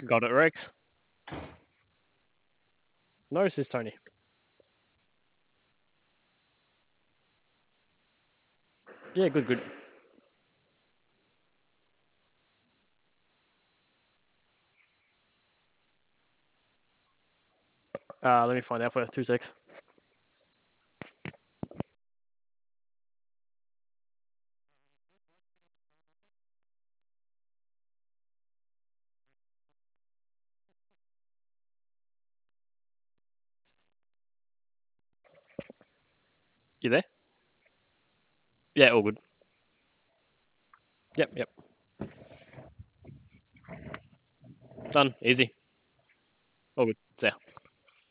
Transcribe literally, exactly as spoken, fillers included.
Got it, Rex. No, this is Tony. Yeah, good, good. Uh, let me find out for two secs. You there? Yeah, all good. Yep, yep. Done. Easy. All good.